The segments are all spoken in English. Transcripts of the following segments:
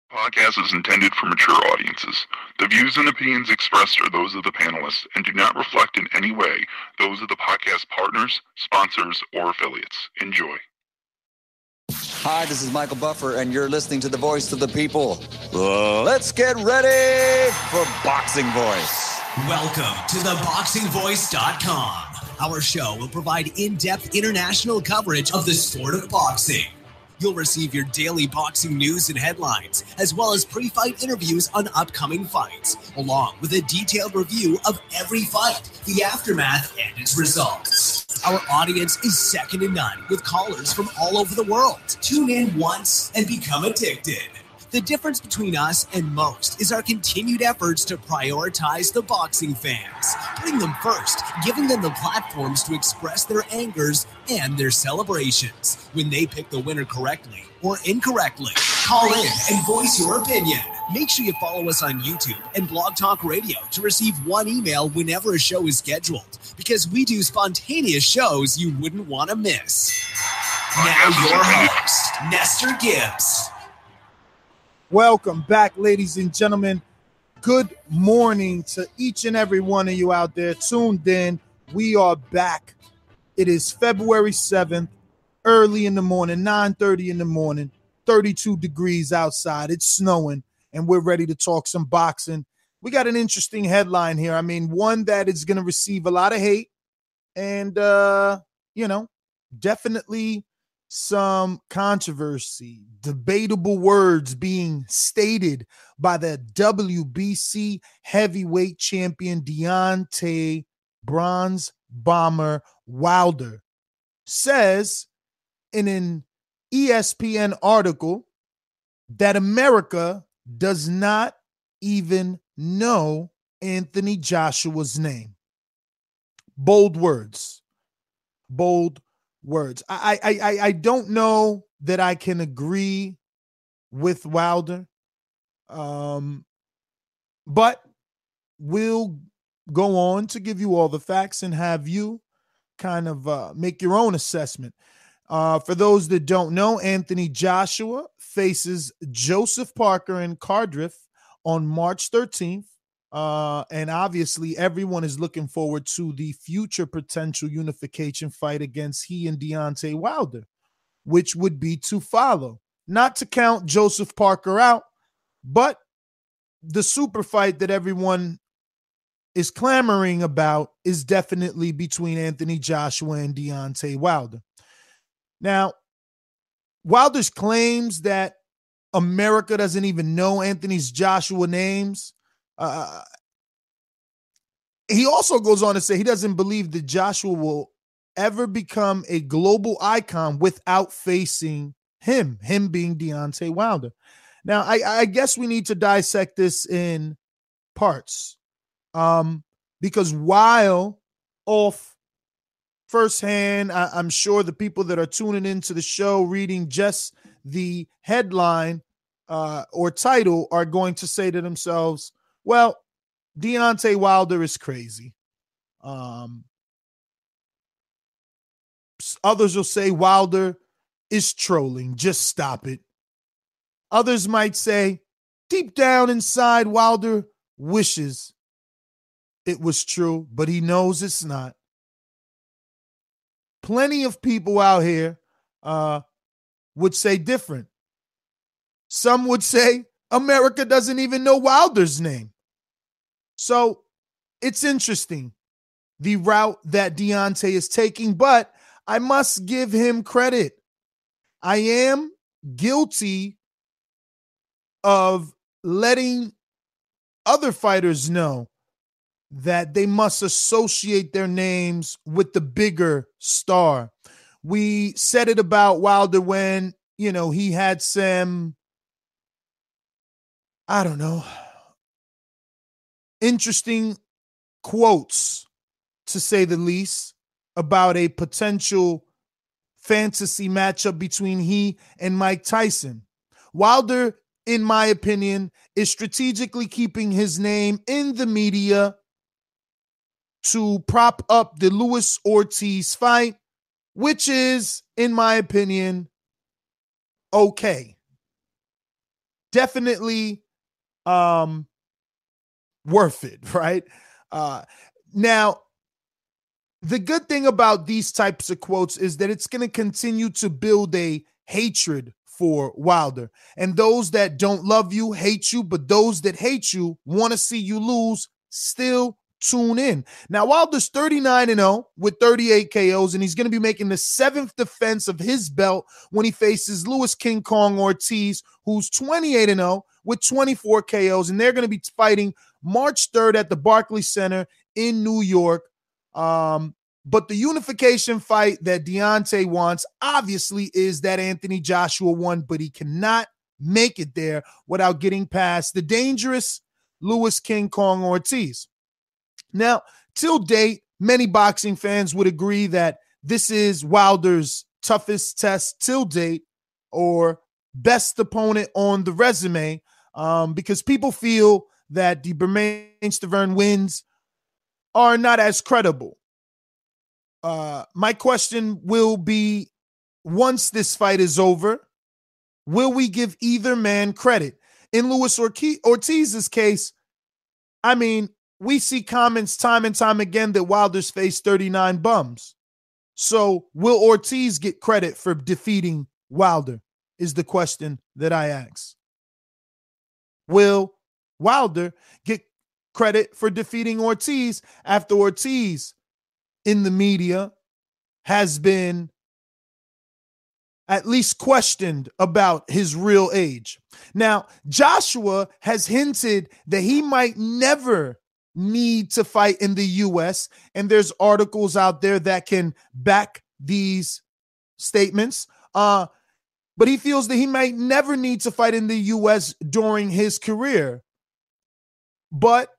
Podcast is intended for mature audiences. The views and opinions expressed are those of the panelists and do not reflect in any way those of the podcast partners, sponsors, or affiliates. Enjoy. Hi, this is Michael Buffer, and you're listening to the voice of the people. Let's get ready for Boxing Voice. Welcome to theboxingvoice.com. Our show will provide in-depth international coverage of the sport of boxing. You'll receive your daily boxing news and headlines, as well as pre-fight interviews on upcoming fights, along with a detailed review of every fight, the aftermath, and its results. Our audience is second to none, with callers from all over the world. Tune in once and become addicted. The difference between us and most is our continued efforts to prioritize the boxing fans, putting them first, giving them the platforms to express their angers and their celebrations. When they pick the winner correctly or incorrectly, call in and voice your opinion. Make sure you follow us on YouTube and Blog Talk Radio to receive one email whenever a show is scheduled, because we do spontaneous shows you wouldn't want to miss. Now your host, Nestor Gibbs. Welcome back, ladies and gentlemen. Good morning to each and every one of you out there tuned in. We are back. It is February 7th, early in the morning, 9:30 in the morning, 32 degrees outside. It's snowing, and we're ready to talk some boxing. We got an interesting headline here. I mean, one that is going to receive a lot of hate and, definitely some controversy, debatable words being stated by the WBC heavyweight champion Deontay Bronze Bomber Wilder. Says in an ESPN article that America does not even know Anthony Joshua's name. Bold words. Bold words. I don't know that I can agree with Wilder, but we'll go on to give you all the facts and have you kind of make your own assessment. For those that don't know, Anthony Joshua faces Joseph Parker in Cardiff on March 13th. And obviously everyone is looking forward to the future potential unification fight against he and Deontay Wilder, which would be to follow. Not to count Joseph Parker out, but the super fight that everyone is clamoring about is definitely between Anthony Joshua and Deontay Wilder. Now, Wilder's claims that America doesn't even know Anthony's Joshua names. He also goes on to say he doesn't believe that Joshua will ever become a global icon without facing him being Deontay Wilder. Now, I guess we need to dissect this in parts, because while off firsthand, I'm sure the people that are tuning into the show, reading just the headline or title, are going to say to themselves, well, Deontay Wilder is crazy. Others will say Wilder is trolling. Just stop it. Others might say, deep down inside, Wilder wishes it was true, but he knows it's not. Plenty of people out here would say different. Some would say America doesn't even know Wilder's name. So it's interesting, the route that Deontay is taking, but I must give him credit. I am guilty of letting other fighters know that they must associate their names with the bigger star. We said it about Wilder when, he had some, interesting quotes, to say the least, about a potential fantasy matchup between he and Mike Tyson. Wilder, in my opinion, is strategically keeping his name in the media to prop up the Luis Ortiz fight, which is, in my opinion, okay. definitely worth it, right? Now, the good thing about these types of quotes is that it's going to continue to build a hatred for Wilder. And those that don't love you, hate you, but those that hate you want to see you lose, still tune in. Now, Wilder's 39-0 with 38 KOs, and he's going to be making the 7th defense of his belt when he faces Louis King Kong Ortiz, who's 28-0 with 24 KOs, and they're going to be fighting March 3rd at the Barclays Center in New York. But the unification fight that Deontay wants, obviously, is that Anthony Joshua one, but he cannot make it there without getting past the dangerous Louis King Kong Ortiz. Now, till date, many boxing fans would agree that this is Wilder's toughest test till date, or best opponent on the resume, because people feel that the Bermane-Stiverne wins are not as credible. My question will be, once this fight is over, will we give either man credit? In Louis Ortiz's case, I mean, we see comments time and time again that Wilder's faced 39 bums. So will Ortiz get credit for defeating Wilder is the question that I ask. Will Wilder get credit for defeating Ortiz after Ortiz in the media has been at least questioned about his real age? Now, Joshua has hinted that he might never need to fight in the U.S., and there's articles out there that can back these statements. But he feels that he might never need to fight in the U.S. during his career. But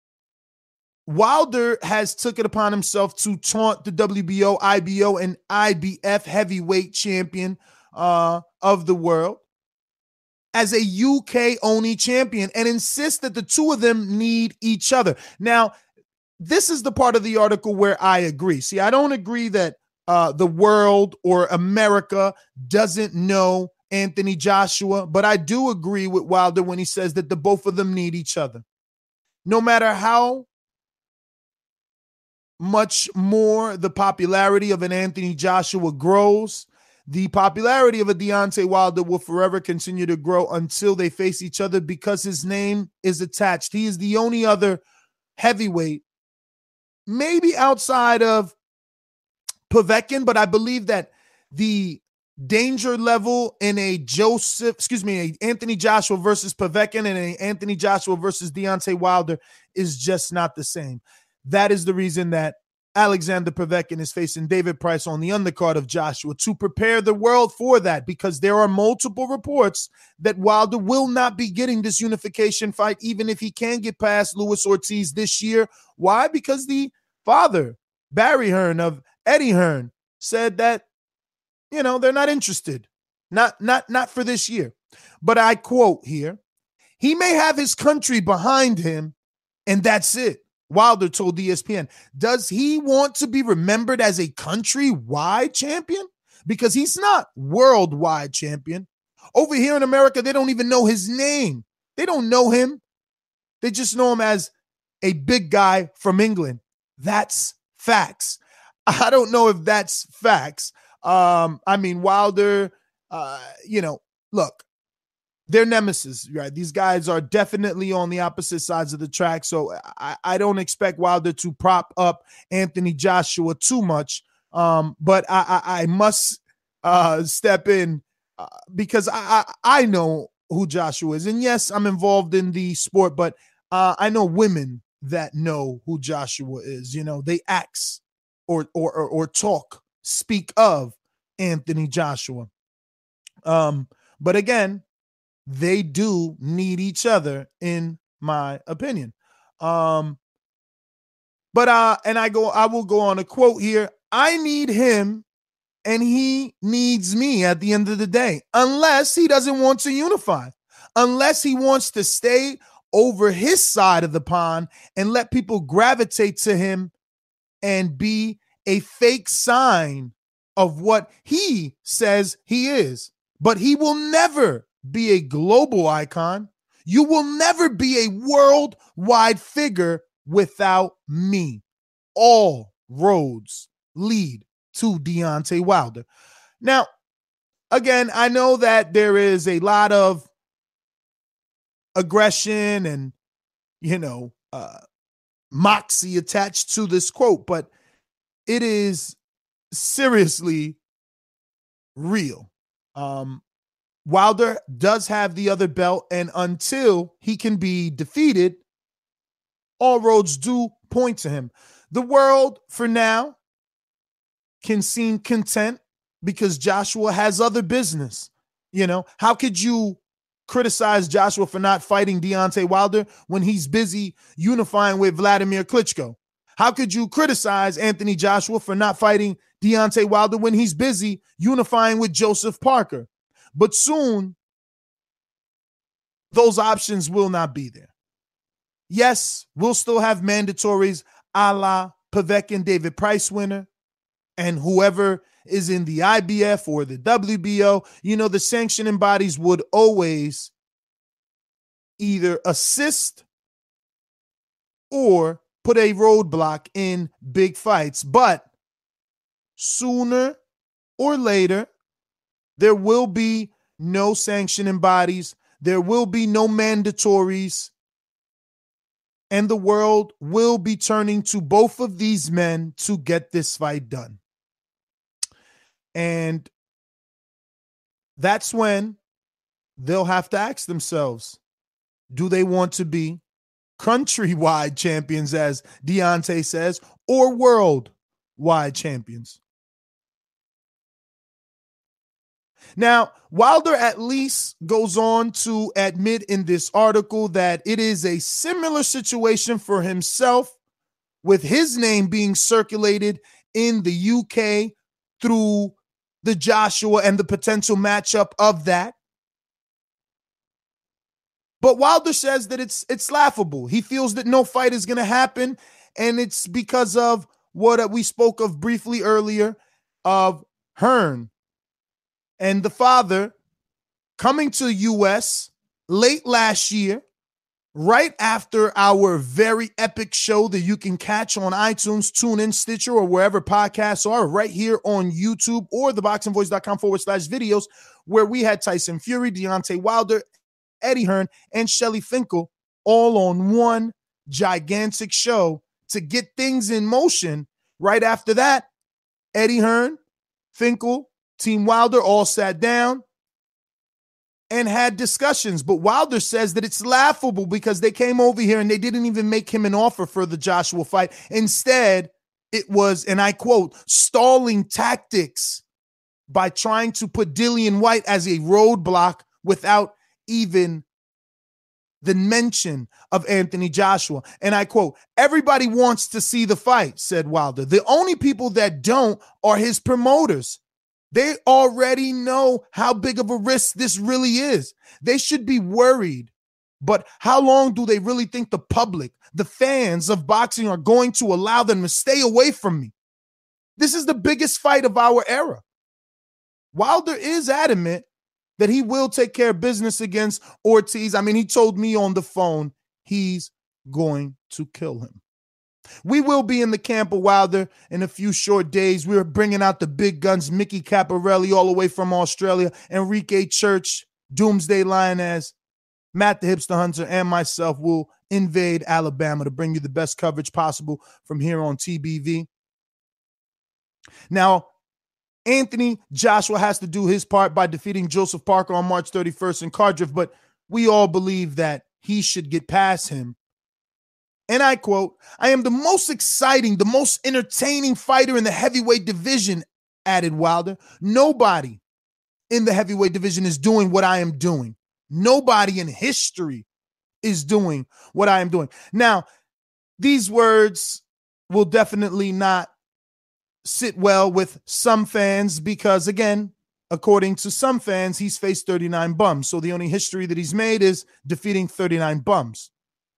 Wilder has took it upon himself to taunt the WBO, IBO, and IBF heavyweight champion of the world as a UK-only champion and insist that the two of them need each other. Now, this is the part of the article where I agree. See, I don't agree that the world or America doesn't know Anthony Joshua, but I do agree with Wilder when he says that the both of them need each other. No matter how much more the popularity of an Anthony Joshua grows, the popularity of a Deontay Wilder will forever continue to grow until they face each other, because his name is attached. He is the only other heavyweight, maybe outside of Povetkin, but I believe that the danger level in a Anthony Joshua versus Povetkin and a Anthony Joshua versus Deontay Wilder is just not the same. That is the reason that Alexander Povetkin is facing David Price on the undercard of Joshua, to prepare the world for that, because there are multiple reports that Wilder will not be getting this unification fight, even if he can get past Louis Ortiz this year. Why? Because the father, Barry Hearn of Eddie Hearn, said that, you know, they're not interested. Not for this year. But I quote here, he may have his country behind him, and that's it. Wilder told ESPN, does he want to be remembered as a countrywide champion? Because he's not worldwide champion. Over here in America, they don't even know his name. They don't know him. They just know him as a big guy from England. That's facts. I don't know if that's facts. I mean, Wilder, look, they're nemesis, right? These guys are definitely on the opposite sides of the track. So I don't expect Wilder to prop up Anthony Joshua too much. But I must step in because I know who Joshua is. And yes, I'm involved in the sport, but I know women that know who Joshua is. You know, they ask or talk, speak of Anthony Joshua. But again, they do need each other, in my opinion. I will go on a quote here. I need him and he needs me at the end of the day, unless he doesn't want to unify, unless he wants to stay over his side of the pond and let people gravitate to him and be a fake sign of what he says he is. But he will never be a global icon. You will never be a worldwide figure without me. All roads lead to Deontay Wilder. Now, again, I know that there is a lot of aggression and, moxie attached to this quote, but it is seriously real. Wilder does have the other belt, and until he can be defeated, all roads do point to him. The world, for now, can seem content because Joshua has other business. How could you criticize Joshua for not fighting Deontay Wilder when he's busy unifying with Vladimir Klitschko? How could you criticize Anthony Joshua for not fighting Deontay Wilder when he's busy unifying with Joseph Parker? But soon, those options will not be there. Yes, we'll still have mandatories a la Povetkin, David Price winner, and whoever is in the IBF or the WBO. The sanctioning bodies would always either assist or put a roadblock in big fights. But sooner or later, there will be no sanctioning bodies. There will be no mandatories. And the world will be turning to both of these men to get this fight done. And that's when they'll have to ask themselves, do they want to be countrywide champions, as Deontay says, or worldwide champions? Now, Wilder at least goes on to admit in this article that it is a similar situation for himself, with his name being circulated in the UK through the Joshua and the potential matchup of that. But Wilder says that it's laughable. He feels that no fight is going to happen, and it's because of what we spoke of briefly earlier of Hearn and the father coming to the U.S. late last year, right after our very epic show that you can catch on iTunes, TuneIn, Stitcher, or wherever podcasts are, right here on YouTube or theboxingvoice.com/videos, where we had Tyson Fury, Deontay Wilder, Eddie Hearn, and Shelly Finkel all on one gigantic show to get things in motion. Right after that, Eddie Hearn, Finkel, Team Wilder all sat down and had discussions. But Wilder says that it's laughable because they came over here and they didn't even make him an offer for the Joshua fight. Instead, it was, and I quote, stalling tactics by trying to put Dillian Whyte as a roadblock without even the mention of Anthony Joshua. And I quote, everybody wants to see the fight, said Wilder. The only people that don't are his promoters. They already know how big of a risk this really is. They should be worried. But how long do they really think the public, the fans of boxing, are going to allow them to stay away from me? This is the biggest fight of our era. Wilder is adamant that he will take care of business against Ortiz. I mean, he told me on the phone he's going to kill him. We will be in the camp of Wilder in a few short days. We're bringing out the big guns, Mickey Caparelli all the way from Australia, Enrique Church, Doomsday Lioness, Matt the Hipster Hunter, and myself will invade Alabama to bring you the best coverage possible from here on TBV. Now, Anthony Joshua has to do his part by defeating Joseph Parker on March 31st in Cardiff, but we all believe that he should get past him. And I quote, I am the most exciting, the most entertaining fighter in the heavyweight division, added Wilder. Nobody in the heavyweight division is doing what I am doing. Nobody in history is doing what I am doing. Now, these words will definitely not sit well with some fans because, again, according to some fans, he's faced 39 bums. So the only history that he's made is defeating 39 bums.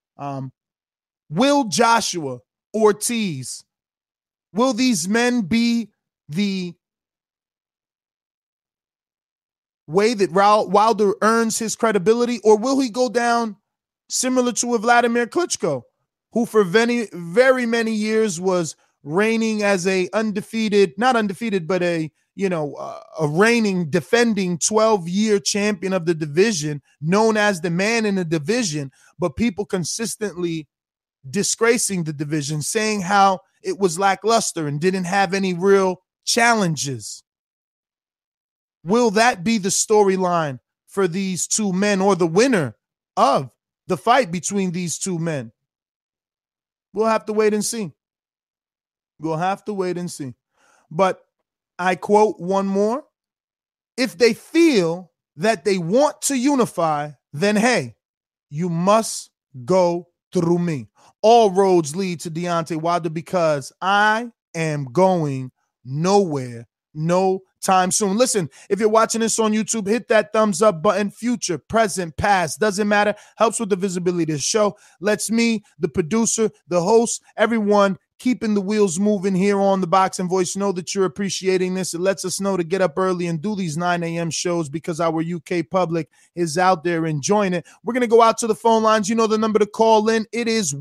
Will Joshua, Ortiz, will these men be the way that Wilder earns his credibility, or will he go down similar to a Vladimir Klitschko, who for very, very many years was reigning as a not undefeated, but a reigning, defending 12-year champion of the division, known as the man in the division, but people consistently disgracing the division, saying how it was lackluster and didn't have any real challenges. Will that be the storyline for these two men, or the winner of the fight between these two men? We'll have to wait and see. We'll have to wait and see. But I quote one more. If they feel that they want to unify, then hey, you must go through me. All roads lead to Deontay Wilder, because I am going nowhere no time soon. Listen, if you're watching this on YouTube, hit that thumbs up button. Future, present, past, doesn't matter. Helps with the visibility of the show. Lets me, the producer, the host, everyone keeping the wheels moving here on the Boxing Voice know that you're appreciating this. It lets us know to get up early and do these 9 a.m. shows, because our UK public is out there enjoying it. We're going to go out to the phone lines. You know the number to call in. It is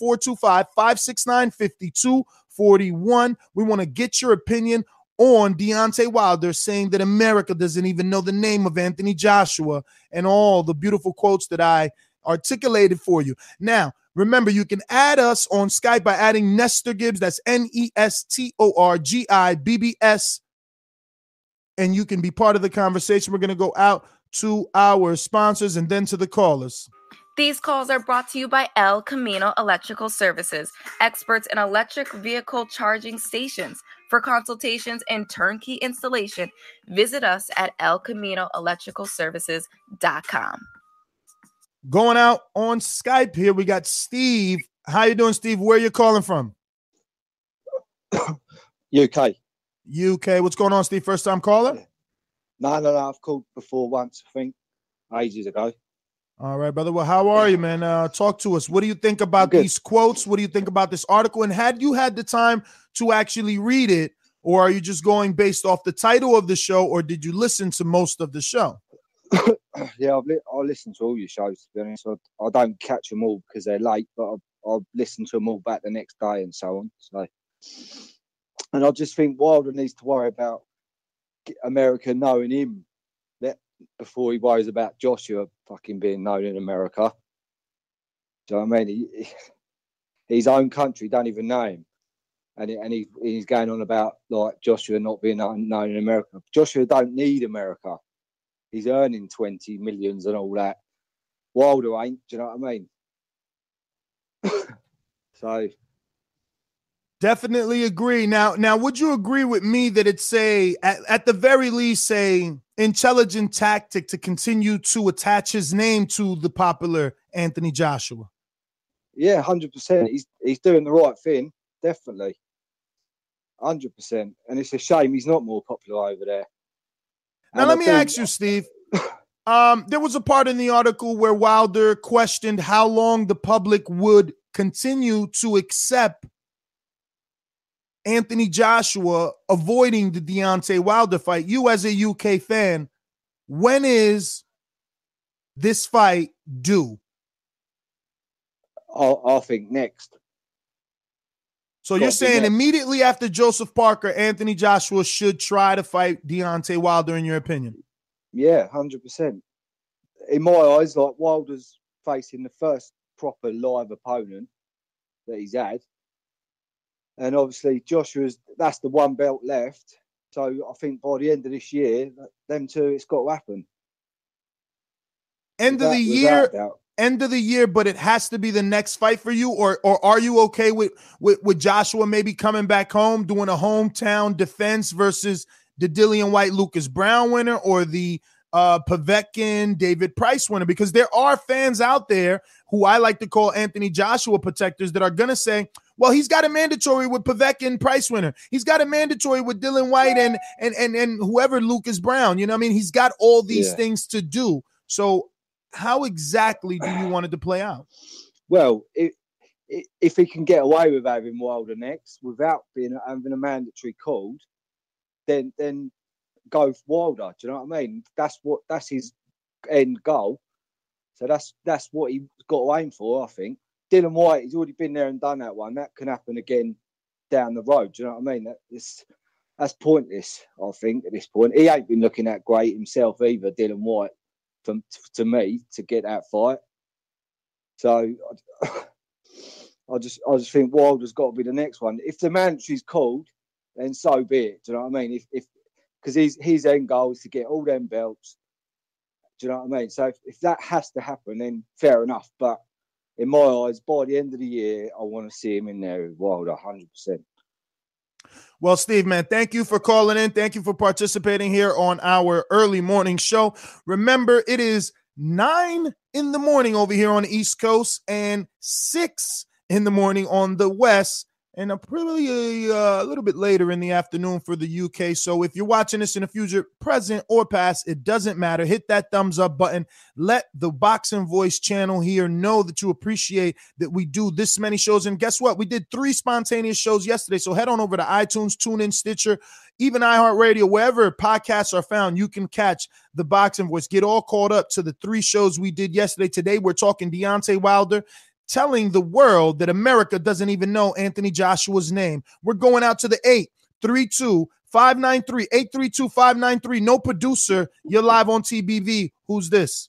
1-425-569-5241. We want to get your opinion on Deontay Wilder saying that America doesn't even know the name of Anthony Joshua, and all the beautiful quotes that I articulated for you. Now, remember, you can add us on Skype by adding Nestor Gibbs. That's NESTORGIBBS. And you can be part of the conversation. We're going to go out to our sponsors and then to the callers. These calls are brought to you by El Camino Electrical Services, experts in electric vehicle charging stations. For consultations and turnkey installation, visit us at elcaminoelectricalservices.com. Going out on Skype here, we got Steve. How you doing, Steve? Where are you calling from? UK. UK. What's going on, Steve? First time caller? No. I've called before once, I think, ages ago. All right, brother. Well, how are you, man? Talk to us. What do you think about these quotes? What do you think about this article? And had you had the time to actually read it, or are you just going based off the title of the show, or did you listen to most of the show? Yeah, I listen to all your shows, to be honest. I don't catch them all because they're late, but I'll listen to them all back the next day and so on. So, and I just think Wilder needs to worry about America knowing him before he worries about Joshua fucking being known in America. Do you know what I mean? His own country don't even know him. And he's going on about like Joshua not being known in America. Joshua don't need America. He's earning 20 millions and all that. Wilder ain't, do you know what I mean? So definitely agree. Now, would you agree with me that it's at the very least a intelligent tactic to continue to attach his name to the popular Anthony Joshua? Yeah, 100%. He's doing the right thing, definitely. 100%. And it's a shame he's not more popular over there. Now, let me ask you, Steve. There was a part in the article where Wilder questioned how long the public would continue to accept Anthony Joshua avoiding the Deontay Wilder fight. You, as a UK fan, when is this fight due? I think next. So you're saying immediately after Joseph Parker, Anthony Joshua should try to fight Deontay Wilder, in your opinion? Yeah, 100%. In my eyes, like Wilder's facing the first proper live opponent that he's had. And obviously that's the one belt left. So I think by the end of this year, them two, it's got to happen. End of the year, but it has to be the next fight for you, or are you okay with Joshua maybe coming back home, doing a hometown defense versus the Dillian White Lucas Brown winner, or the Povetkin David Price winner? Because there are fans out there who I like to call Anthony Joshua protectors that are going to say, well, he's got a mandatory with Povetkin Price winner. He's got a mandatory with Dillian White and whoever Lucas Brown. You know what I mean? He's got all these things to do. So how exactly do you want it to play out? Well, if he can get away with having Wilder next without having a mandatory called, then go Wilder. Do you know what I mean? That's his end goal. So that's what he's got to aim for, I think. Dylan White, he's already been there and done that one. That can happen again down the road. Do you know what I mean? That's pointless, I think, at this point. He ain't been looking that great himself either, Dylan White, to me, to get that fight. So I just think Wilder's got to be the next one. If the mandatory's called, then so be it. Do you know what I mean? Because his end goal is to get all them belts. Do you know what I mean? So if that has to happen, then fair enough. But in my eyes, by the end of the year, I want to see him in there with Wilder, 100%. Well, Steve, man, thank you for calling in. Thank you for participating here on our early morning show. Remember, it is 9 in the morning over here on the East Coast and 6 in the morning on the West, and probably a little bit later in the afternoon for the UK. So if you're watching this in the future, present or past, it doesn't matter. Hit that thumbs up button. Let the Boxing Voice channel here know that you appreciate that we do this many shows. And guess what? We did 3 spontaneous shows yesterday. So head on over to iTunes, TuneIn, Stitcher, even iHeartRadio, wherever podcasts are found, you can catch the Boxing Voice. Get all caught up to the 3 shows we did yesterday. Today, we're talking Deontay Wilder, telling the world that America doesn't even know Anthony Joshua's name. We're going out to the 832-593, 832-593. No producer. You're live on TBV. Who's this?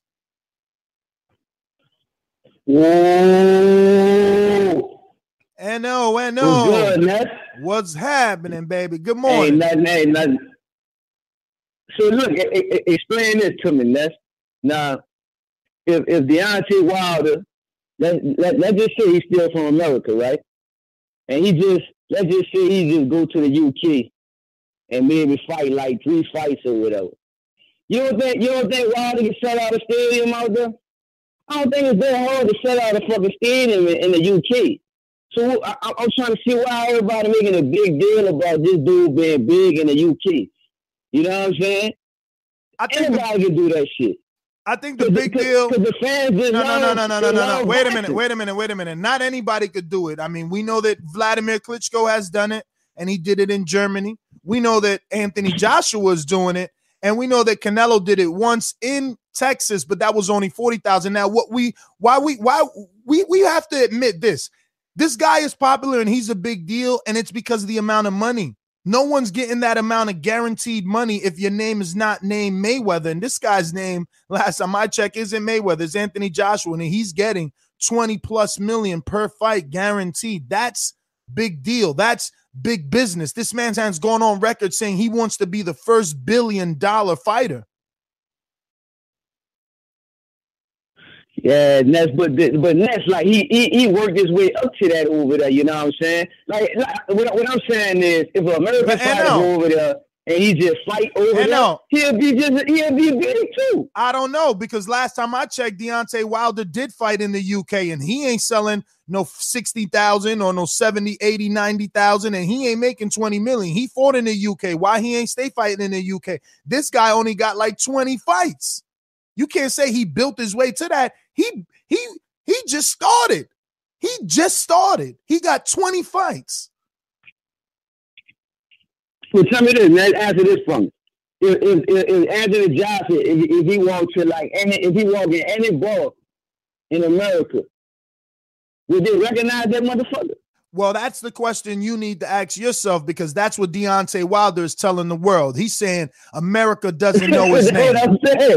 Whoa. N.O. What's good, Ness? What's happening, baby? Good morning. Ain't nothing. So look, explain this to me, Ness. Now, if Deontay Wilder, let's just say he's still from America, right? And let's just say he just go to the UK and maybe fight like 3 fights or whatever. You don't think Wilder can sell out a stadium out there? I don't think it's that hard to sell out a fucking stadium in the UK. So I'm trying to see why everybody making a big deal about this dude being big in the UK. You know what I'm saying? Anybody can do that shit. I think the big deal. The fans just no. Wait a minute. Not anybody could do it. I mean, we know that Vladimir Klitschko has done it, and he did it in Germany. We know that Anthony Joshua is doing it, and we know that Canelo did it once in Texas, but that was only 40,000. Now, we have to admit this. This guy is popular, and he's a big deal, and it's because of the amount of money. No one's getting that amount of guaranteed money if your name is not named Mayweather. And this guy's name, last time I checked, isn't Mayweather. It's Anthony Joshua, and he's getting 20+ million per fight guaranteed. That's big deal. That's big business. This man's gone on record saying he wants to be the first $1 billion fighter. Yeah, Ness, but Ness, like he worked his way up to that over there. You know what I'm saying? Like what I'm saying is, if an American fighter go over there and he just fight over there, he'll be big too. I don't know, because last time I checked, Deontay Wilder did fight in the UK, and he ain't selling no 60,000 or no 70, 80, 90,000, and he ain't making 20 million. He fought in the UK. Why he ain't stay fighting in the UK? This guy only got like 20 fights. You can't say he built his way to that. He just started. He got 20 fights. Well, tell me this, man. Answer this for me. If Anthony Joshua, if he walked to if he walked in any bar in America, would they recognize that motherfucker? Well, that's the question you need to ask yourself, because that's what Deontay Wilder is telling the world. He's saying America doesn't know his name. That's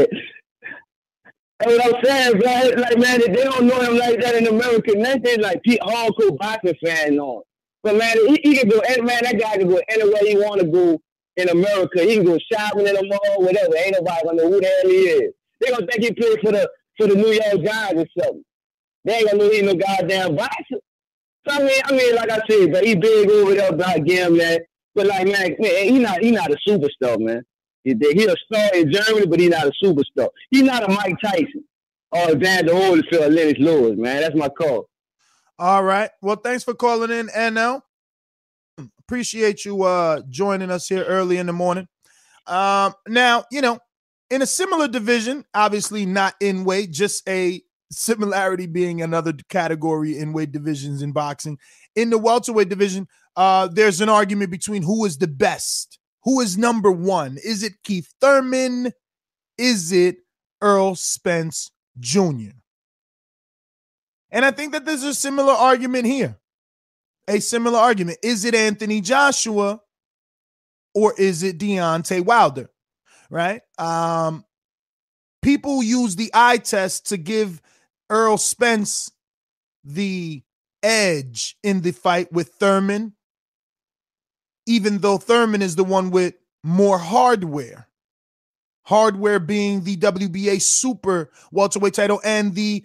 what I'm saying, bro. Like, man, if they don't know him like that in America, nothing like hardcore boxing fan on. But man, he can go. Man, that guy can go anywhere he want to go in America. He can go shopping in the mall, whatever. Ain't nobody gonna know who the hell he is. They gonna think he played for the New York Giants or something. They ain't gonna know he no goddamn boxer. So I mean, like I said, but he big over there about gambling. But like, man, he not a superstar, man. He a star in Germany, but he's not a superstar. He's not a Mike Tyson or Evander Holyfield or Lennox Lewis, man. That's my call. All right. Well, thanks for calling in, NL. Appreciate you joining us here early in the morning. Now, in a similar division, obviously not in weight, just a similarity being another category in weight divisions in boxing. In the welterweight division, there's an argument between who is the best Who is number one? Is it Keith Thurman? Is it Earl Spence Jr.? And I think that there's a similar argument here. A similar argument. Is it Anthony Joshua or is it Deontay Wilder? Right? People use the eye test to give Earl Spence the edge in the fight with Thurman, even though Thurman is the one with more hardware. Hardware being the WBA super welterweight title and the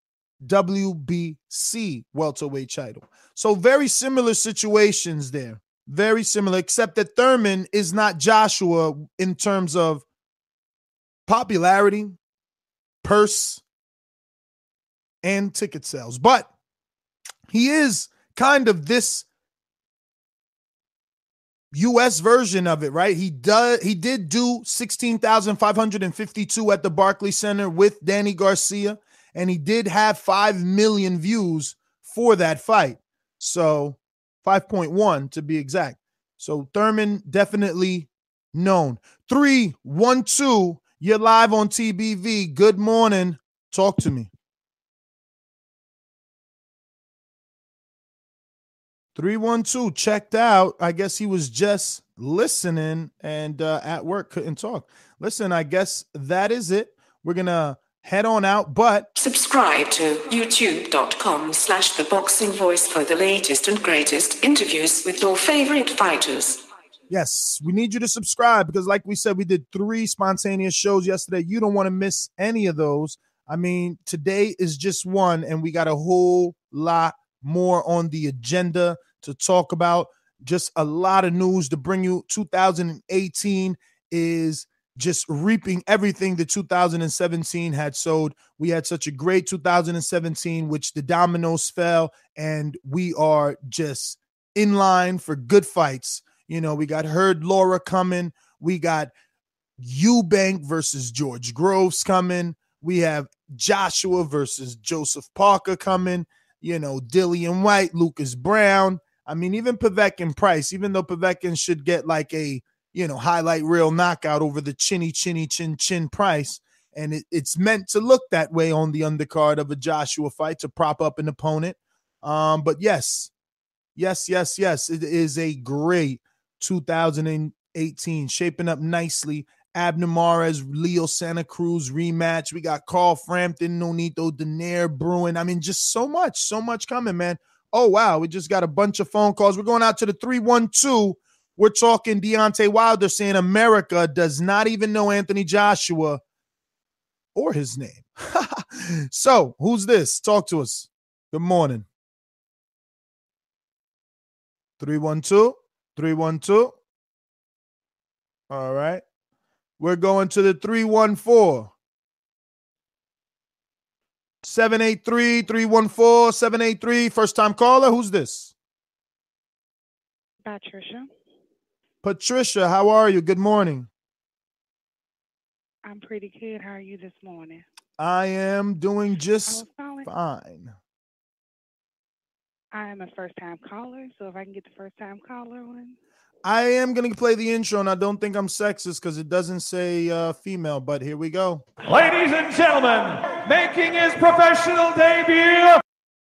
WBC welterweight title. So very similar situations there. Very similar, except that Thurman is not Joshua in terms of popularity, purse, and ticket sales. But he is kind of this U.S. version of it, right? He did do 16,552 at the Barclays Center with Danny Garcia, and he did have 5 million views for that fight. So 5.1 to be exact. So Thurman definitely known. 312, you're live on TBV. Good morning. Talk to me. 312 checked out. I guess he was just listening and at work couldn't talk. Listen, I guess that is it. We're going to head on out, but subscribe to youtube.com/theboxingvoice for the latest and greatest interviews with your favorite fighters. Yes, we need you to subscribe because like we said, we did 3 spontaneous shows yesterday. You don't want to miss any of those. I mean, today is just one, and we got a whole lot more on the agenda to talk about. Just a lot of news to bring you. 2018 is just reaping everything that 2017 had sowed. We had such a great 2017, which the dominoes fell, and we are just in line for good fights. You know, we got Herd Laura coming. We got Eubank versus George Groves coming. We have Joshua versus Joseph Parker coming. You know, Dillian White, Lucas Brown. I mean, even Povetkin Price, even though Povetkin should get like a, you know, highlight reel knockout over the chin Price. And it's meant to look that way on the undercard of a Joshua fight to prop up an opponent. But yes, it is a great 2018 shaping up nicely. Abner Mares, Leo Santa Cruz rematch. We got Carl Frampton, Nonito Donaire brewing. I mean, just so much coming, man. Oh, wow. We just got a bunch of phone calls. We're going out to the 312. We're talking Deontay Wilder saying America does not even know Anthony Joshua or his name. So, who's this? Talk to us. Good morning. 312. All right. We're going to the 314. 783-314-783. First time caller. Who's this? Patricia, how are you? Good morning. I'm pretty good. How are you this morning? I am doing just fine. I am a first-time caller, so if I can get the first-time caller one. I am going to play the intro, and I don't think I'm sexist because it doesn't say female, but here we go. Ladies and gentlemen, making his professional debut,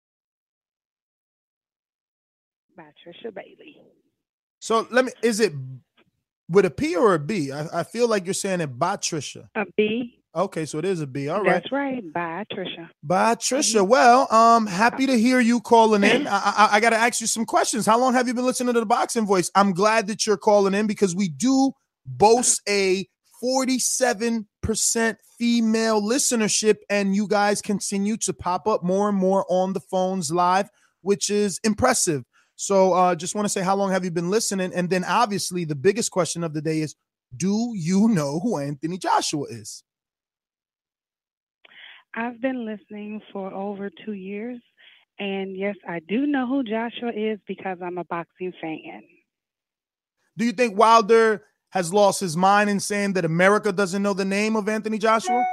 Patricia Bailey. So is it with a P or a B? I feel like you're saying it Patricia. A B. Okay, so it is a B. All right. That's right. Bye, Trisha. Bye, Trisha. Well, happy to hear you calling in. I got to ask you some questions. How long have you been listening to the Boxing Voice? I'm glad that you're calling in because we do boast a 47% female listenership, and you guys continue to pop up more and more on the phones live, which is impressive. So just want to say, how long have you been listening? And then obviously the biggest question of the day is, do you know who Anthony Joshua is? I've been listening for over 2 years, and yes, I do know who Joshua is because I'm a boxing fan. Do you think Wilder has lost his mind in saying that America doesn't know the name of Anthony Joshua?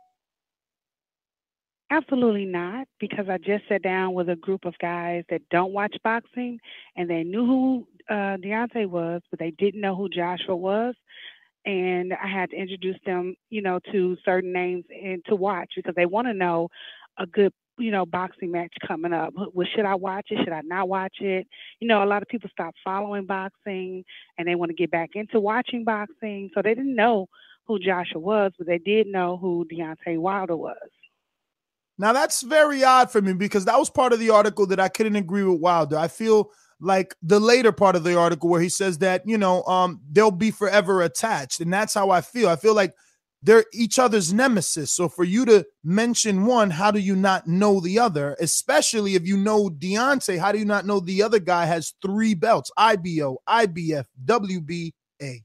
Absolutely not, because I just sat down with a group of guys that don't watch boxing, and they knew who Deontay was, but they didn't know who Joshua was. And I had to introduce them, to certain names and to watch because they want to know a good, boxing match coming up. Well, should I watch it? Should I not watch it? A lot of people stop following boxing and they want to get back into watching boxing. So they didn't know who Joshua was, but they did know who Deontay Wilder was. Now, that's very odd for me because that was part of the article that I couldn't agree with Wilder. I feel like the later part of the article where he says that, they'll be forever attached. And that's how I feel. I feel like they're each other's nemesis. So for you to mention one, how do you not know the other? Especially if you know Deontay, how do you not know the other guy has 3 belts, IBO, IBF, WBA?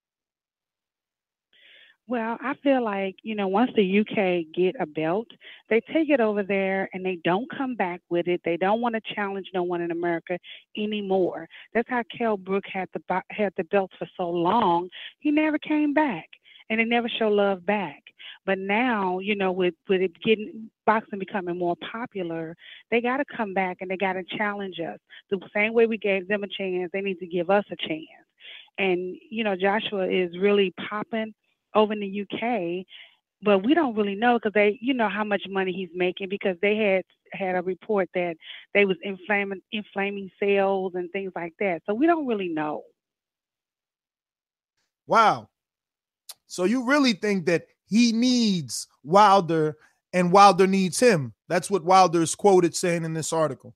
Well, I feel like, once the UK get a belt, they take it over there and they don't come back with it. They don't want to challenge no one in America anymore. That's how Kell Brook had the belts for so long. He never came back and they never show love back. But now, with it getting boxing becoming more popular, they got to come back and they got to challenge us. The same way we gave them a chance, they need to give us a chance. And, Joshua is really popping over in the UK, but we don't really know because they, how much money he's making because they had a report that they was inflaming sales and things like that. So we don't really know. Wow. So you really think that he needs Wilder and Wilder needs him? That's what Wilder is quoted saying in this article.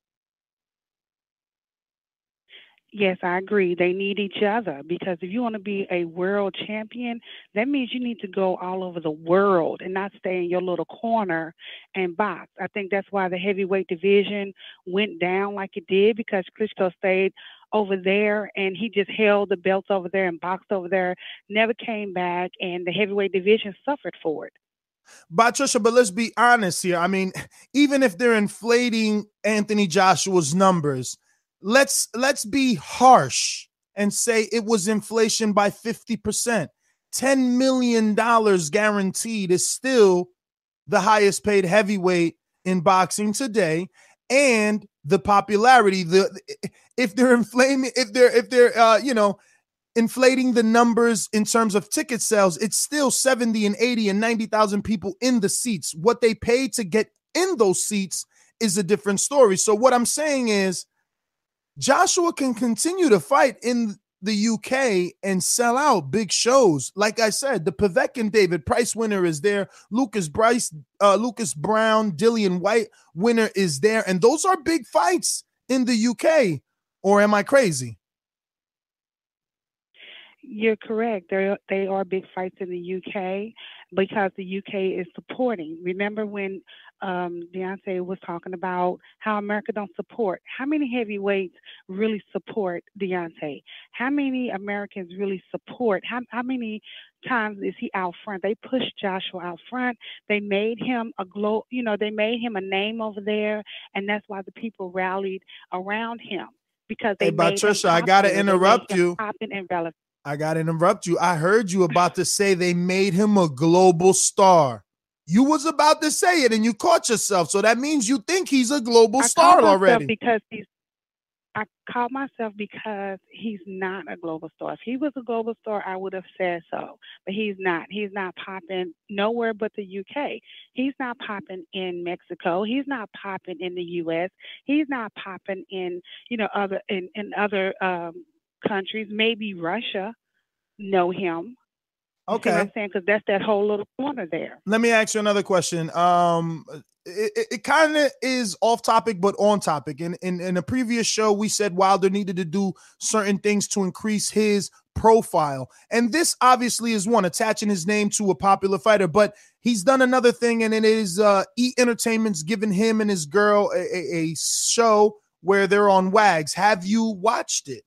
Yes, I agree. They need each other because if you want to be a world champion, that means you need to go all over the world and not stay in your little corner and box. I think that's why the heavyweight division went down like it did because Klitschko stayed over there and he just held the belts over there and boxed over there, never came back, and the heavyweight division suffered for it. Trisha, but let's be honest here. I mean, even if they're inflating Anthony Joshua's numbers, let's be harsh and say it was inflation by 50%. $10 million guaranteed is still the highest paid heavyweight in boxing today. And the popularity, if they're inflating the numbers in terms of ticket sales, it's still 70 and 80 and 90,000 people in the seats. What they pay to get in those seats is a different story. So what I'm saying is, Joshua can continue to fight in the UK and sell out big shows. Like I said, the Povetkin David Price winner is there. Lucas Brown, Dillian White winner is there. And those are big fights in the UK. Or am I crazy? You're correct. They are big fights in the UK because the UK is supporting. Remember when Deontay was talking about how America don't support? How many heavyweights really support Deontay? How many Americans really support? How many times is he out front? They pushed Joshua out front. They made him they made him a name over there, and that's why the people rallied around him because they made Trisha, him I gotta interrupt you. Popping and relevant. I got to interrupt you. I heard you about to say they made him a global star. You was about to say it and you caught yourself. So that means you think he's a global star already. I called myself because he's not a global star. If he was a global star, I would have said so. But he's not. He's not popping nowhere but the UK. He's not popping in Mexico. He's not popping in the US. He's not popping in, other countries. Maybe Russia know him. Okay. You see what I'm saying? Because that's that whole little corner there. Let me ask you another question. It kind of is off topic, but on topic. In a previous show, we said Wilder needed to do certain things to increase his profile. And this obviously is one, attaching his name to a popular fighter. But he's done another thing, and it is E! Entertainment's given him and his girl a show where they're on WAGs. Have you watched it?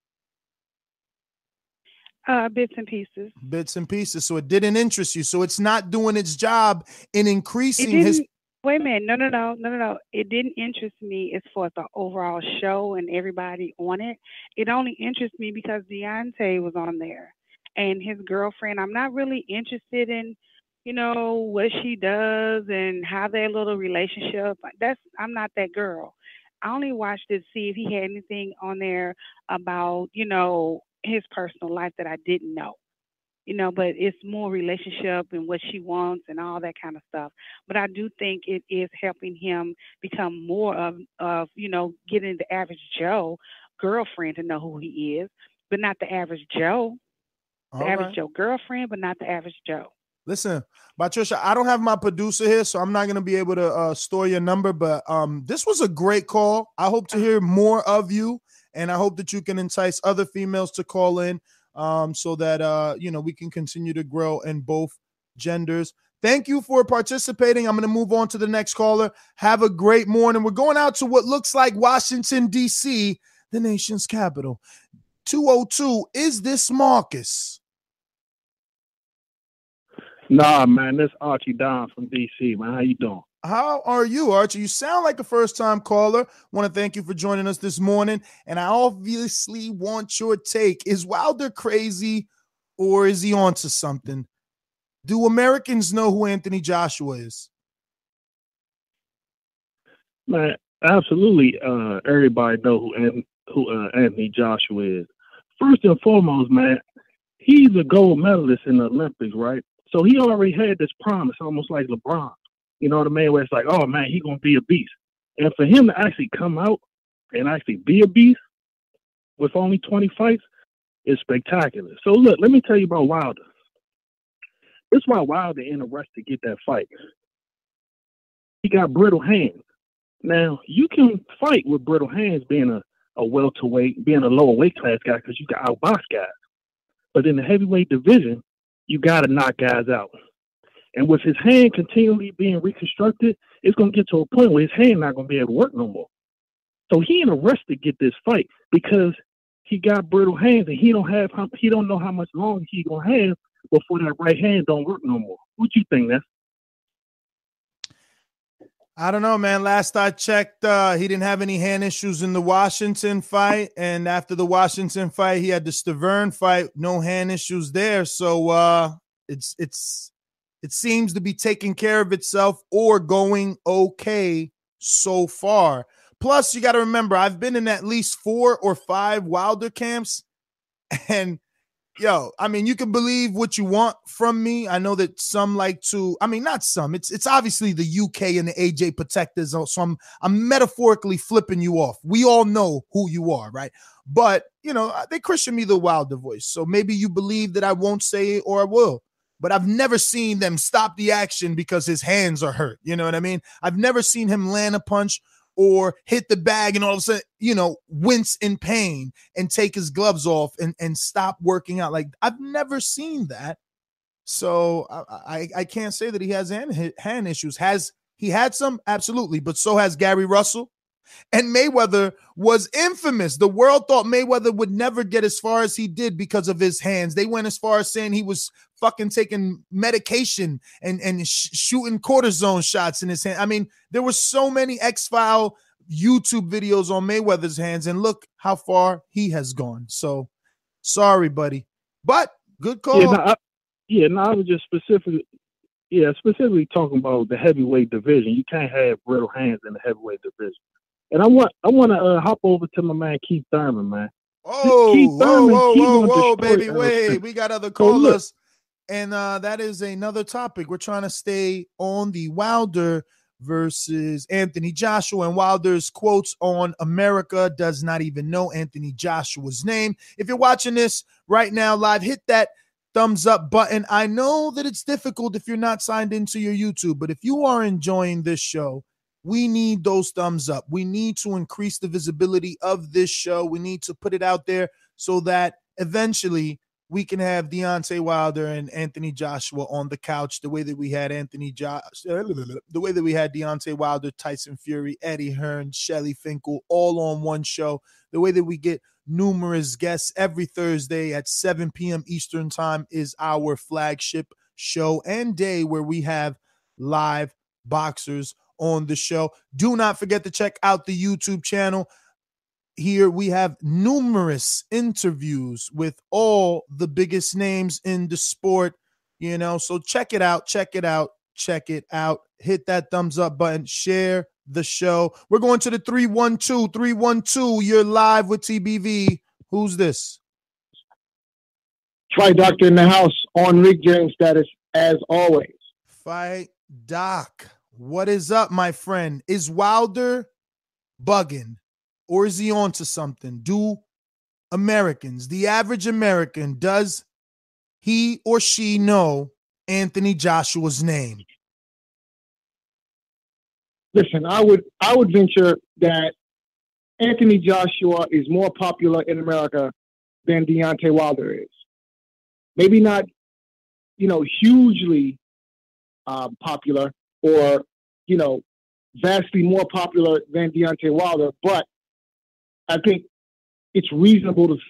Bits and pieces. Bits and pieces. So it didn't interest you. So it's not doing its job in increasing his. Wait a minute. No. It didn't interest me as far as the overall show and everybody on it. It only interests me because Deontay was on there and his girlfriend. I'm not really interested in, what she does and how their little relationship. I'm not that girl. I only watched it to see if he had anything on there about, you know, his personal life that I didn't know. You know, but it's more relationship and what she wants and all that kind of stuff. But I do think it is helping him become more of you know, getting the average Joe girlfriend to know who he is, but not the average Joe. The All average right. Joe girlfriend, but not the average Joe. Listen, Patricia, I don't have my producer here, so I'm not going to be able to store your number, but this was a great call. I hope to hear more of you, and I hope that you can entice other females to call in so that, you know, we can continue to grow in both genders. Thank you for participating. I'm going to move on to the next caller. Have a great morning. We're going out to what looks like Washington, D.C., the nation's capital. 202, is this Marcus? Nah, man, this Archie Don from DC, man. How you doing? How are you, Archie? You sound like a first-time caller. Want to thank you for joining us this morning. And I obviously want your take. Is Wilder crazy or is he onto something? Do Americans know who Anthony Joshua is? Man, absolutely. Everybody know who Anthony Joshua is. First and foremost, man, he's a gold medalist in the Olympics, right? So he already had this promise, almost like LeBron. You know what I mean? Where it's like, oh, man, he's going to be a beast. And for him to actually come out and actually be a beast with only 20 fights is spectacular. So, look, let me tell you about Wilder. This is why Wilder in a rush to get that fight. He got brittle hands. Now, you can fight with brittle hands being a welterweight, being a lower weight class guy because you can outbox guys. But in the heavyweight division, you got to knock guys out. And with his hand continually being reconstructed, it's going to get to a point where his hand not going to be able to work no more. So he in a rush to get this fight because he got brittle hands and he don't know how much longer he going to have before that right hand don't work no more. What you think, Ness? I don't know, man. Last I checked, he didn't have any hand issues in the Washington fight. And after the Washington fight, he had the Stavern fight. No hand issues there. So it seems to be taking care of itself or going okay so far. Plus, you got to remember, I've been in at least 4 or 5 Wilder camps. And yo, I mean, you can believe what you want from me. I know that some like to, I mean, not some. It's obviously the UK and the AJ protectors. So I'm metaphorically flipping you off. We all know who you are, right? But, you know, they Christian me the Wilder voice. So maybe you believe that I won't say it or I will. But I've never seen them stop the action because his hands are hurt. You know what I mean? I've never seen him land a punch or hit the bag and all of a sudden, you know, wince in pain and take his gloves off and stop working out. Like, I've never seen that. So I can't say that he has hand issues. Has he had some? Absolutely. But so has Gary Russell. And Mayweather was infamous. The world thought Mayweather would never get as far as he did because of his hands. They went as far as saying he was fucking taking medication and shooting cortisone shots in his hand. I mean, there were so many X-File YouTube videos on Mayweather's hands, and look how far he has gone. So, sorry, buddy. But good call. I was just specifically talking about the heavyweight division. You can't have brittle hands in the heavyweight division. And I want to hop over to my man Keith Thurman, man. Whoa, baby, wait. We got other callers, and that is another topic. We're trying to stay on the Wilder versus Anthony Joshua, and Wilder's quotes on America does not even know Anthony Joshua's name. If you're watching this right now live, hit that thumbs up button. I know that it's difficult if you're not signed into your YouTube, but if you are enjoying this show, we need those thumbs up. We need to increase the visibility of this show. We need to put it out there so that eventually we can have Deontay Wilder and Anthony Joshua on the couch the way that we had the way that we had Deontay Wilder, Tyson Fury, Eddie Hearn, Shelly Finkel, all on one show, the way that we get numerous guests every Thursday at 7 p.m. Eastern time is our flagship show and day where we have live boxers on the show. Do not forget to check out the YouTube channel. Here we have numerous interviews with all the biggest names in the sport, you know, so check it out. hit that thumbs up button, share the show. We're going to the 312. 312, you're live with TBV. Who's this? Fight Doctor in the house on Rick James status as always. Fight Doc. What is up, my friend? Is Wilder bugging or is he on to something? Do Americans, the average American, does he or she know Anthony Joshua's name? Listen, I would venture that Anthony Joshua is more popular in America than Deontay Wilder is. Maybe not, hugely popular or, vastly more popular than Deontay Wilder, but I think it's reasonable to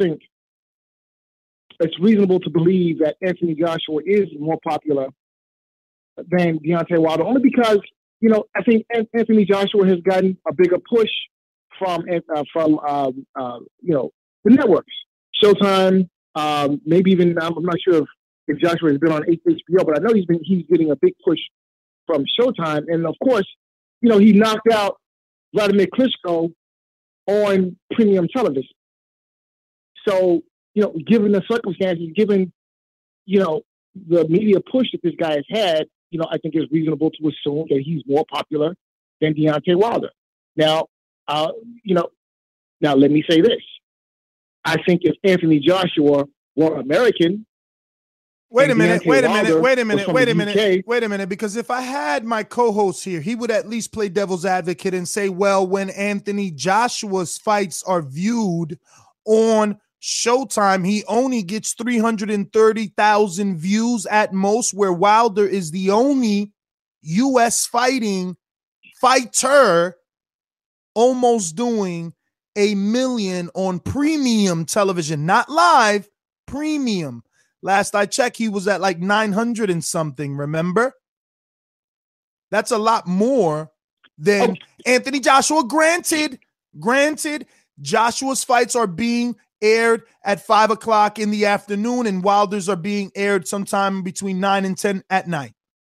believe that Anthony Joshua is more popular than Deontay Wilder, only because, I think Anthony Joshua has gotten a bigger push from the networks. Showtime, maybe even, I'm not sure if Joshua has been on HBO, but I know he's getting a big push from Showtime. And of course, he knocked out Vladimir Klitschko on premium television. So, given the circumstances, given, the media push that this guy has had, I think it's reasonable to assume that he's more popular than Deontay Wilder. Now, now let me say this. I think if Anthony Joshua were American, Wait a minute, because if I had my co-host here, he would at least play devil's advocate and say, well, when Anthony Joshua's fights are viewed on Showtime, he only gets 330,000 views at most, where Wilder is the only U.S. fighter almost doing 1 million on premium television, not live, premium. Last I checked, he was at like 900 and something, remember? That's a lot more than Anthony Joshua. Granted, Joshua's fights are being aired at 5 o'clock in the afternoon, and Wilder's are being aired sometime between 9 and 10 at night.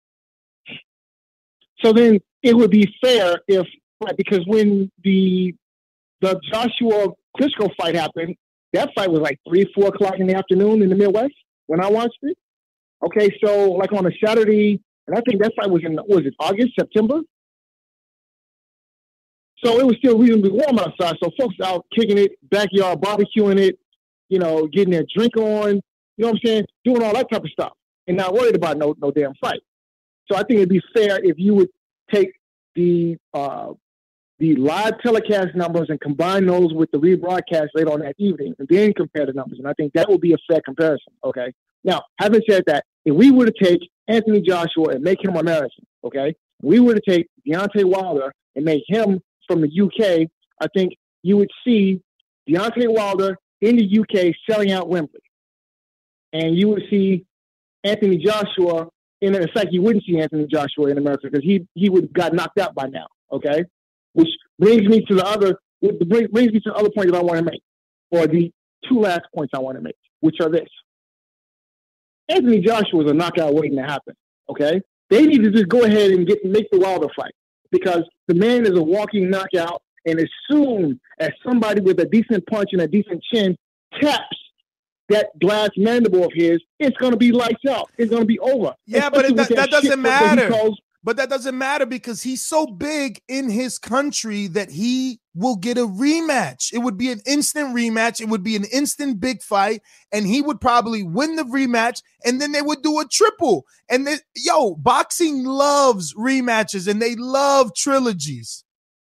So then it would be fair because when the Joshua Klitschko fight happened, that fight was like 3, 4 o'clock in the afternoon in the Midwest when I watched it. Okay, so like on a Saturday, and I think that fight was it August, September? So it was still reasonably warm outside. So folks out kicking it, backyard barbecuing it, getting their drink on, you know what I'm saying? Doing all that type of stuff and not worried about no damn fight. So I think it'd be fair if you would take the live telecast numbers and combine those with the rebroadcast later on that evening and then compare the numbers. And I think that would be a fair comparison, okay? Now, having said that, if we were to take Anthony Joshua and make him American, okay? We were to take Deontay Wilder and make him from the UK, I think you would see Deontay Wilder in the UK selling out Wembley. And you would see Anthony Joshua, in fact, you wouldn't see Anthony Joshua in America because he would have got knocked out by now, okay? Which brings me to the other point that I want to make, or the two last points I want to make, which are this. Anthony Joshua is a knockout waiting to happen, okay? They need to just go ahead and make the Wilder fight because the man is a walking knockout, and as soon as somebody with a decent punch and a decent chin taps that glass mandible of his, it's going to be lights out. It's going to be over. Yeah, but that doesn't matter. But that doesn't matter because he's so big in his country that he will get a rematch. It would be an instant rematch. It would be an instant big fight, and he would probably win the rematch, and then they would do a triple. And boxing loves rematches, and they love trilogies.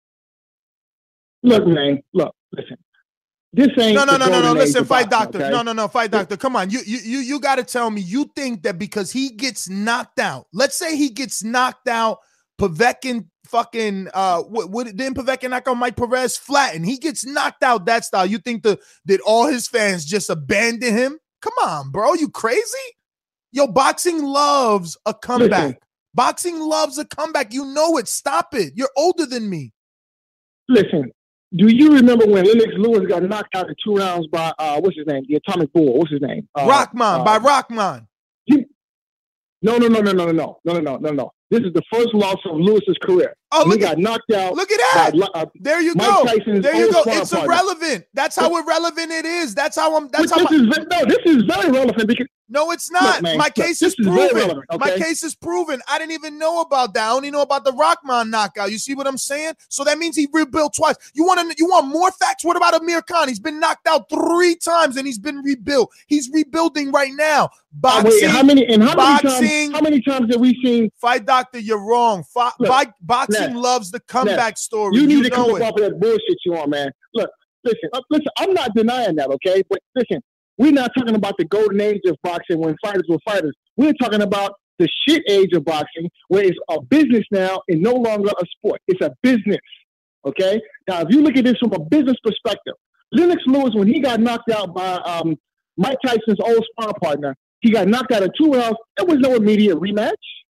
Look, man. Look, listen. This ain't no. Listen, Fight Doctor. Okay? No, Fight Doctor. Come on. You got to tell me you think that because he gets knocked out, let's say he gets knocked out, Povetkin fucking didn't Povetkin knock out Mike Perez flat, and he gets knocked out that style. You think that all his fans just abandon him? Come on, bro. You crazy? Yo, boxing loves a comeback. Listen. Boxing loves a comeback. You know it. Stop it. You're older than me. Listen. Do you remember when Lennox Lewis got knocked out in 2 rounds by what's his name? The Atomic Bull. What's his name? Rockman. By Rockman. No. This is the first loss of Lewis's career. Oh, he got knocked out. Look at that. There you go. There you go. It's irrelevant. That's how irrelevant it is. This is very relevant because no, it's not. Look, man, my case is proven. My case is proven. I didn't even know about that. I only know about the Rahman knockout. You see what I'm saying? So that means he rebuilt twice. You want more facts? What about Amir Khan? He's been knocked out 3 times and he's been rebuilt. He's rebuilding right now. Boxing. How many times have we seen? Fight Doctor, you're wrong. Boxing loves the comeback story. You need to come up with that bullshit you on, man. Look, listen. I'm not denying that, okay? But listen, we're not talking about the golden age of boxing when fighters were fighters. We're talking about the shit age of boxing where it's a business now and no longer a sport. It's a business, okay? Now, if you look at this from a business perspective, Lennox Lewis, when he got knocked out by Mike Tyson's old sparring partner, he got knocked out of 2 rounds. There was no immediate rematch.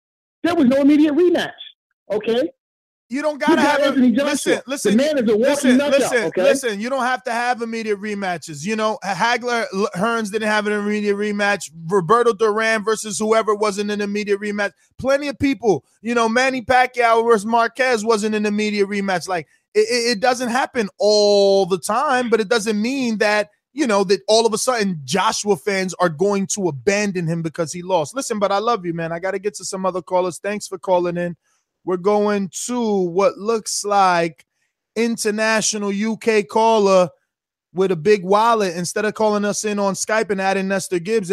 Okay? You don't gotta have Anthony Joshua. Listen. The man is a walking knockout. Okay? Listen. You don't have to have immediate rematches. You know, Hagler Hearns didn't have an immediate rematch. Roberto Duran versus whoever wasn't an immediate rematch. Plenty of people. You know, Manny Pacquiao versus Marquez wasn't an immediate rematch. Like it doesn't happen all the time, but it doesn't mean that that all of a sudden Joshua fans are going to abandon him because he lost. Listen, but I love you, man. I got to get to some other callers. Thanks for calling in. We're going to what looks like international UK caller with a big wallet. Instead of calling us in on Skype and adding Nestor Gibbs,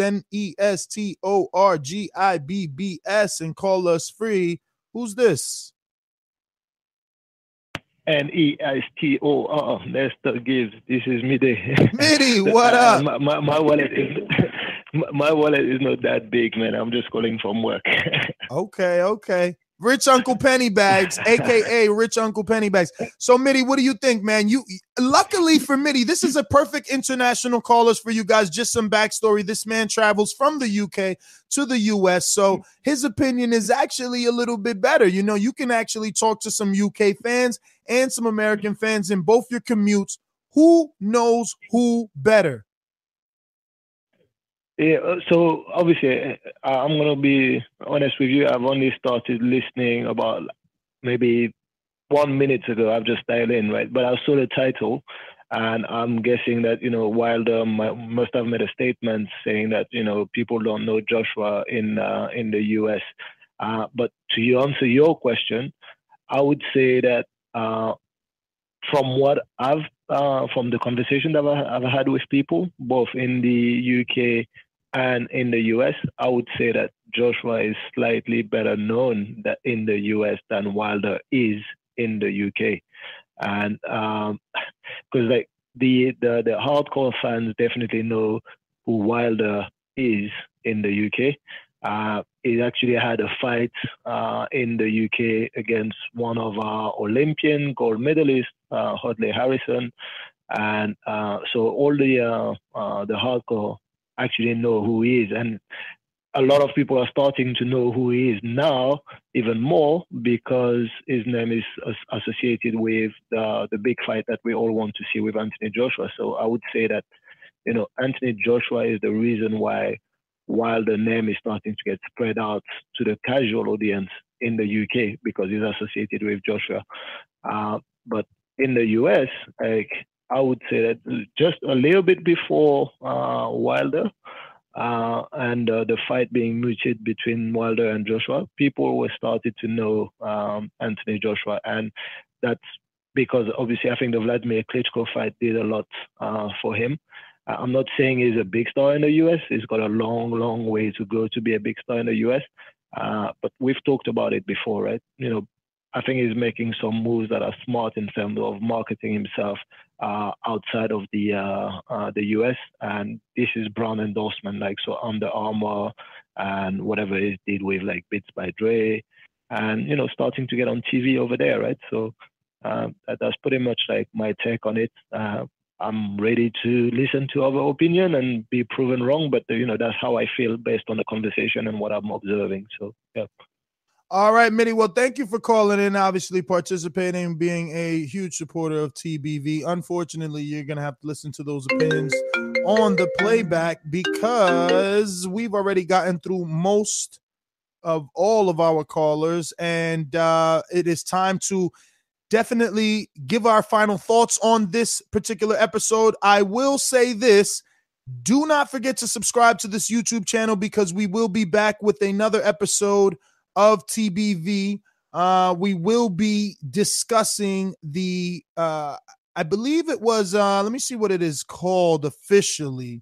NESTORGIBBS, and call us free. Who's this? NESTOR, Nestor Gibbs. This is Midi. Midi, what up? My wallet is not that big, man. I'm just calling from work. Okay. Rich Uncle Pennybags, a.k.a. Rich Uncle Pennybags. So, Mitty, what do you think, man? Luckily for Mitty, this is a perfect international callers for you guys. Just some backstory. This man travels from the UK to the US, so his opinion is actually a little bit better. You know, you can actually talk to some UK fans and some American fans in both your commutes. Who knows who better? Yeah, so obviously, I'm going to be honest with you. I've only started listening about maybe 1 minute ago. I've just dialed in, right? But I saw the title, and I'm guessing that, Wilder must have made a statement saying that, people don't know Joshua in the US. But to answer your question, I would say that from what from the conversation that I've had with people, both in the UK and in the US, I would say that Joshua is slightly better known in the US than Wilder is in the UK. And because like the hardcore fans definitely know who Wilder is in the UK. He actually had a fight in the UK against one of our Olympian gold medalists, Hudley Harrison. And so all the hardcore actually know who he is. And a lot of people are starting to know who he is now even more because his name is associated with the big fight that we all want to see with Anthony Joshua. So I would say that, Anthony Joshua is the reason why Wilder name is starting to get spread out to the casual audience in the UK because he's associated with Joshua. But in the US, I would say that just a little bit before Wilder and the fight being mooted between Wilder and Joshua, people were started to know Anthony Joshua. And that's because obviously I think the Vladimir Klitschko fight did a lot for him. I'm not saying he's a big star in the US. He's got a long, long way to go to be a big star in the US. But we've talked about it before, right? I think he's making some moves that are smart in terms of marketing himself outside of the US. And this is brand endorsement, like so Under Armour and whatever he did with like Beats by Dre and, starting to get on TV over there, right? So that's pretty much like my take on it. I'm ready to listen to other opinion and be proven wrong, but that's how I feel based on the conversation and what I'm observing. So, yeah. All right, Mitty. Well, thank you for calling in, obviously participating, being a huge supporter of TBV. Unfortunately, you're going to have to listen to those opinions on the playback because we've already gotten through most of all of our callers, and it is time to definitely give our final thoughts on this particular episode. I will say this. Do not forget to subscribe to this YouTube channel because we will be back with another episode of TBV. We will be discussing the, I believe it was, let me see what it is called officially.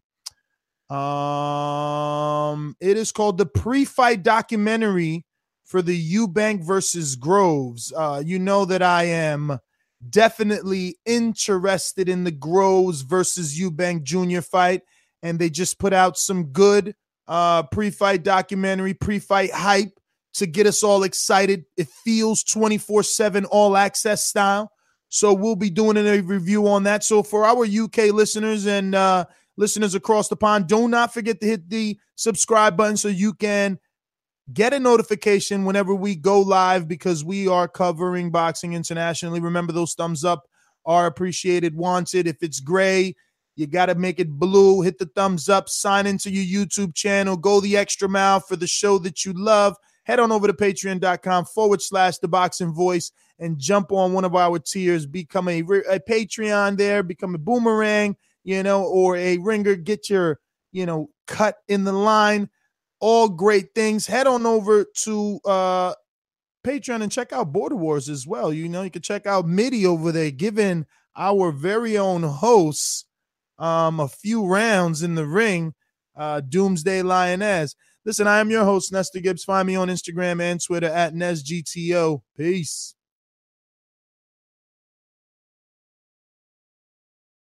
It is called the pre-fight documentary for the Eubank versus Groves. You know that I am definitely interested in the Groves versus Eubank Jr. fight, and they just put out some good pre-fight documentary, pre-fight hype to get us all excited. It feels 24/7 all access style. So we'll be doing a review on that. So for our UK listeners and listeners across the pond, do not forget to hit the subscribe button so you can get a notification whenever we go live, because we are covering boxing internationally. Remember, those thumbs up are appreciated, wanted. If it's gray, you got to make it blue. Hit the thumbs up, sign into your YouTube channel, go the extra mile for the show that you love. Head on over to patreon.com/The Boxing Voice and jump on one of our tiers. Become a Patreon there, become a boomerang, or a ringer. Get your, cut in the line. All great things. Head on over to Patreon and check out Border Wars as well. You can check out Mitty over there giving our very own hosts a few rounds in the ring. Doomsday Lioness. Listen, I am your host, Nestor Gibbs. Find me on Instagram and Twitter @NesGTO. Peace.